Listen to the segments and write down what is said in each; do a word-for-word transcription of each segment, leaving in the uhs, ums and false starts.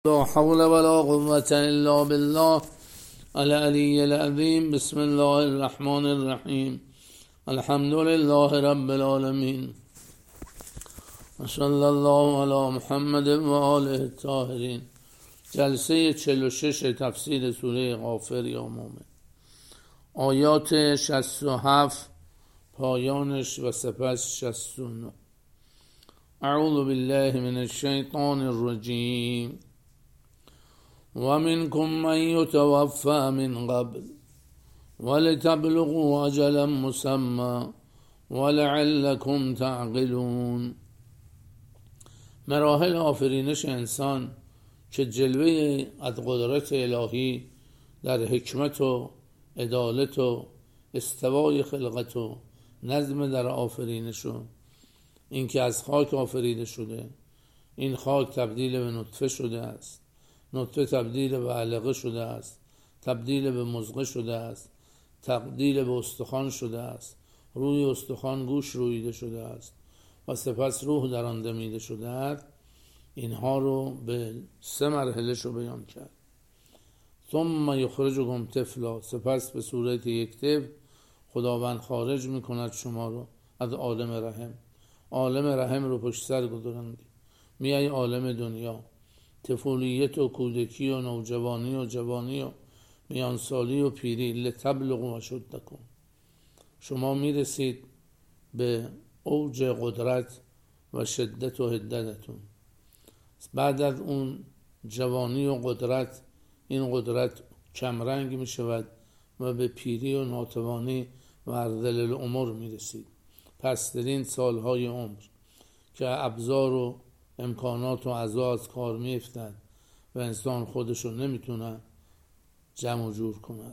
لا حول ولا قوة إلا بالله العلي العظيم. بسم الله الرحمن الرحیم. الحمد لله رب العالمین و صلی الله علی محمد و آله الطاهرین. جلسه چهل و شش تفسیر سوره غافر یا مومن، آیات شصت و هفت پایانش و سپس شصت و نه. اعوذ بالله من الشیطان الرجیم. و منکم من یتوفى من قبل ولتبلغوا اجلا مسمى ولعلكم تعقلون. مراحل آفرینش انسان که جلوه از قدرت الهی در حکمت و عدالت و استوای خلقت و نظم در آفرینش و این که از خاک آفریده شده، این خاک تبدیل به نطفه شده است، نطفه تبدیل به علقه شده است، تبدیل به مضغه شده است، تبدیل به استخوان شده است، روی استخوان گوش رویده شده است و سپس روح در آن دمیده شده است. اینها رو به سه مرحله شو بیان کرد. ثم یخرجکم طفلا، سپس به صورت یک طفل خداوند خارج میکند شما رو از عالم رحم. عالم رحم رو پشت سر گذارندی، میای عالم دنیا، طفولیت و کودکی و نوجوانی و جوانی و میانسالی و پیری. لتبلغوا اشدکم، شما میرسید به اوج قدرت و شدت و حدتتون. بعد از اون جوانی و قدرت، این قدرت کمرنگ می شود و به پیری و ناتوانی و ارذل العمر می رسید. پسترین سالهای عمر که ابزار و امکانات و اعضا از کار می افتد و انسان خودشو نمی تونه جمع و جور کند.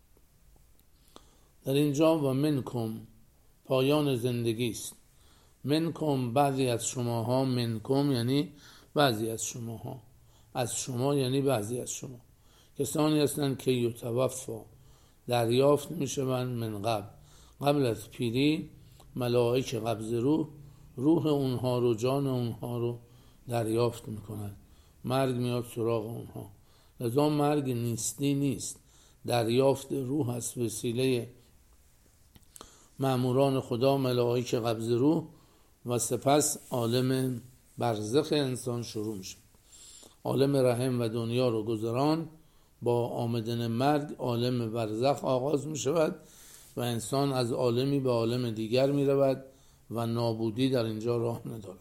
در اینجا و منکم پایان زندگی است. منکم بعضی از شماها، منکم یعنی بعضی از شماها، از شما یعنی بعضی از شما. کسانی هستند که یتوفا دریافت می شوند من قبل، قبل از پیری ملائک قبض روح روح اونها رو، جان اونها رو دریافت می کنند. مرگ میاد سراغ اونها. لذا مرگ نیستی نیست، دریافت روح است. وسیله مأموران خدا ملائک قبض روح و سپس عالم برزخ انسان شروع میشه. عالم رحم و دنیا رو گذران با آمدن مرگ عالم برزخ آغاز می شود و انسان از عالمی به عالم دیگر می رود و نابودی در اینجا راه ندارد.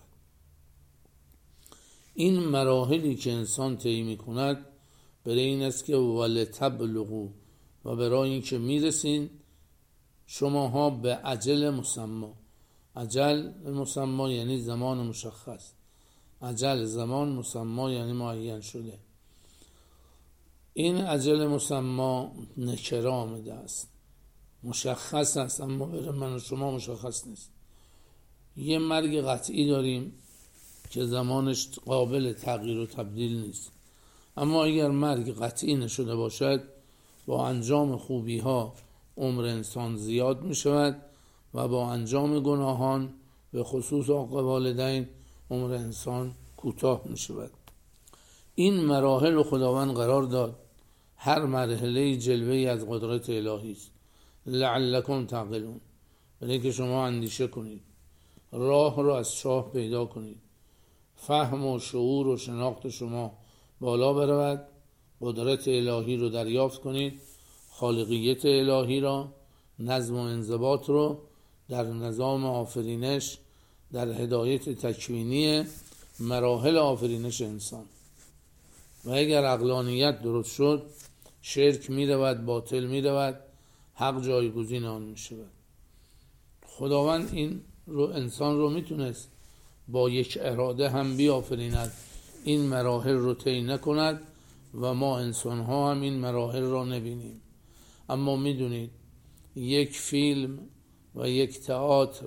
این مراحلی که انسان طی می کند برای این است که ولتبلغوا، و برای این که می رسین شماها به اجل مسما. اجل مسما یعنی زمان مشخص، اجل زمان مسما یعنی معین شده. این اجل مسما نکره آمده است، مشخص است اما برای من و شما مشخص نیست. یه مرگ قطعی داریم که زمانش قابل تغییر و تبدیل نیست، اما اگر مرگ قطعی نشده باشد با انجام خوبی ها عمر انسان زیاد می شود و با انجام گناهان به خصوص حق والدین عمر انسان کوتاه می شود. این مراحل رو خداوند قرار داد. هر مرحله جلوه‌ای از قدرت الهی است. لعلکم تعقلون، برای که شما اندیشه کنید، راه رو از چاه پیدا کنید، فهم و شعور و شناخت شما بالا برود، قدرت الهی رو دریافت کنید، خالقیت الهی را، نظم و انضباط رو در نظام آفرینش، در هدایت تکوینی مراحل آفرینش انسان. و اگر عقلانیت درست شد، شرک می رود، باطل می رود، حق جایگزین آن می شود. خداوند این رو انسان رو می تونست با یک اراده هم بیافریند، این مراحل رو طی نکند و ما انسان ها هم این مراحل را نبینیم. اما می دونید یک فیلم و یک تئاتر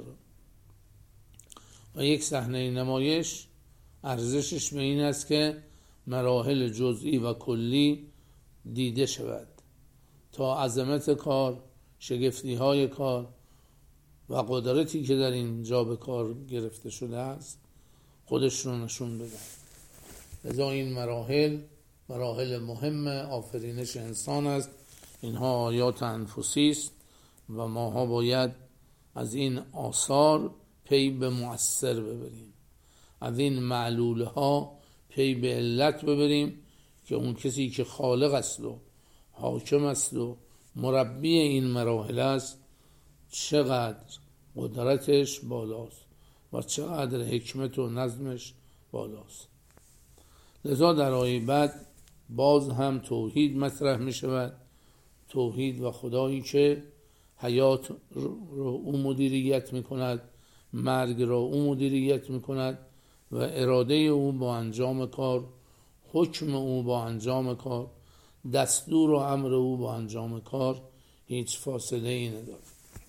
و یک صحنه نمایش ارزشش به این است که مراحل جزئی و کلی دیده شود تا عظمت کار، شگفتی های کار و قدرتی که در اینجا به کار گرفته شده است خودش رو نشون بده. لذا این مراحل مراحل مهم آفرینش انسان است. اینها آیات انفسی است و ماها باید از این آثار پی به مؤثر ببریم، از این معلول ها پی به علت ببریم که اون کسی که خالق است و حاکم است و مربی این مراحل است چقدر قدرتش بالاست و چقدر حکمت و نظمش بالاست. لذا در آیه بعد باز هم توحید مطرح می شود، توحید و خدایی که حیات را او مدیریت می کند، مرگ را او مدیریت می کند و اراده او با انجام کار، حکم او با انجام کار، دستور و امر او با انجام کار هیچ فاصله ای ندارد.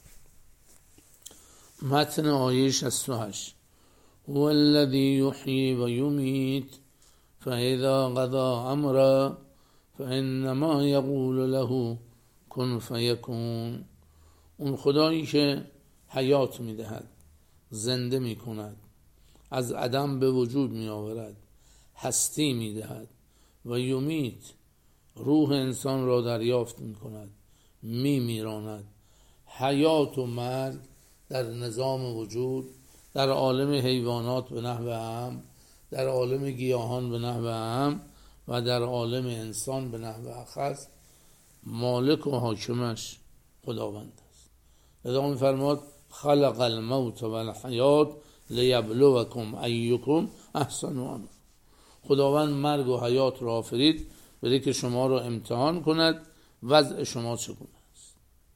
متن آیه شصت و هشت: هو الذی یحیی و یمیت فاذا قضا امرا فانما یقول له کن فیکون. اون خدایی که حیات میدهد، زنده میکند، از عدم به وجود میآورد، هستی میدهد و یمیت، روح انسان را دریافت میکند، میمیراند. حیات و مرگ در نظام وجود، در عالم حیوانات به نحو اعم، در عالم گیاهان به نحو اعم و در عالم انسان به نحو اخص مالک و حاکمش خداوند است. لذا می‌فرماد خلق الموت و الحیات لیبلوکم ایکم احسن عملا. خداوند مرگ و حیات را آفرید برای که شما را امتحان کند وضع شما چگونه است.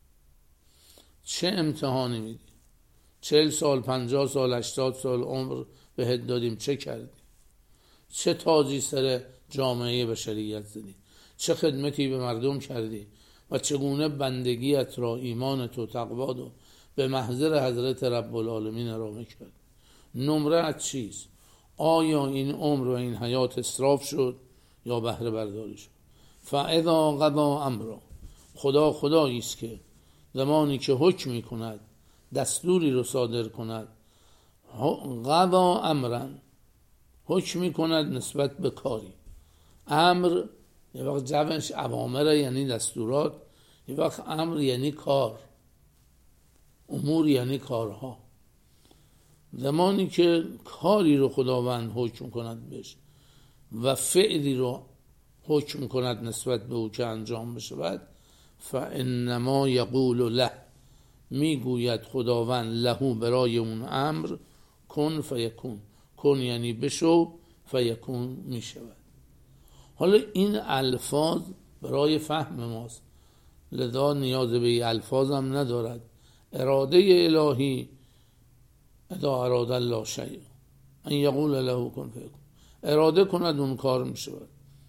چه امتحانی میدی؟ چهل سال، پنجاه سال، هشتاد سال عمر بهت دادیم، چه کردی؟ چه تاجی سر جامعه بشریت زدی؟ چه خدمتی به مردم کردی؟ و چگونه بندگیت را، ایمانت و تقوات را به محضر حضرت رب العالمین ارائه کرد؟ نمره از چیست؟ آیا این عمر و این حیات اسراف شد یا بهره برداری شد؟ فاذا قضا امرا، خدا خدایی است که زمانی که حکم می کند، دستوری رو صادر کند، قضا امرا، حکم می کند نسبت به کاری. امر یه وقت جمعش اوامر یعنی دستورات، یه وقت امر یعنی کار، امور یعنی کارها. زمانی که کاری رو خداوند حکم کند بهش و فعلی رو حکم کند نسبت به او که انجام بشود، فانما یقول له، میگوید خداوند له برای اون امر کن فیکون، کن یعنی بشو، فیکون میشود. حالا این الفاظ برای فهم ماست، لذا نیاز به الفاظ هم ندارد. اراده الهی اذا اراد الله شیء ان یقول له کن فیکون، اراده کند اون کار میشود.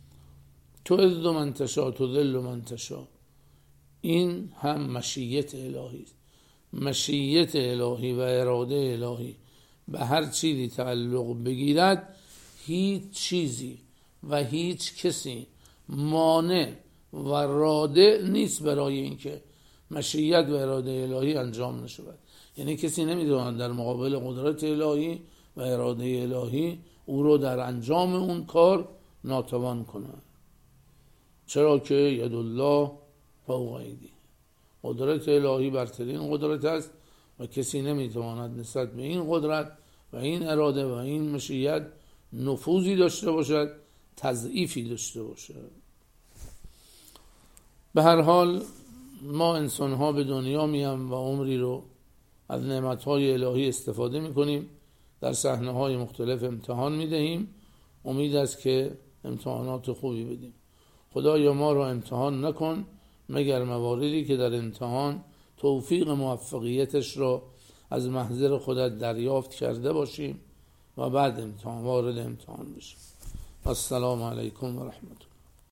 تعز من تشاء تذل من تشاء، این هم مشیت الهی است. مشیت الهی و اراده الهی به هر چیزی تعلق بگیرد، هیچ چیزی و هیچ کسی مانع و رادع نیست برای اینکه مشیت و اراده الهی انجام نشود. یعنی کسی نمیدواند در مقابل قدرت الهی و اراده الهی او رو در انجام اون کار ناتوان کند. چرا که ید الله فوق ایدی، قدرت الهی برترین قدرت است و کسی نمیتواند نسبت به این قدرت و این اراده و این مشیت نفوذی داشته باشد، تضعیفی داشته باشد. به هر حال ما انسان ها به دنیا میام و عمری رو از نعمتهای الهی استفاده میکنیم، در صحنه های مختلف امتحان میدهیم، امید است که امتحانات خوبی بدیم. خدایا ما رو امتحان نکن مگر مواردی که در امتحان توفیق موفقیتش را از محضر خودت دریافت کرده باشیم و بعد امتحان وارد امتحان بشیم. السلام علیکم و رحمت الله.